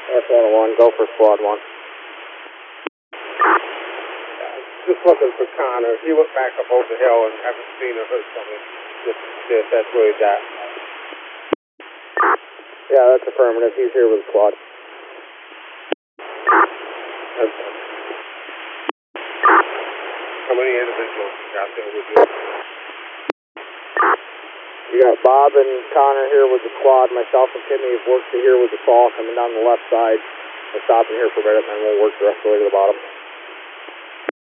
F-101, go for squad 1. Just looking for Connor. He went back up over the hill and haven't seen or heard from him. Just that's where he's at. Yeah, that's affirmative. He's here with the squad. Okay. How many individuals out there with you? You got Bob and Connor here with the squad. Myself and Timmy have worked to here with the fall coming down the left side. We're stopping here for a minute, and then we'll work the rest of the way to the bottom.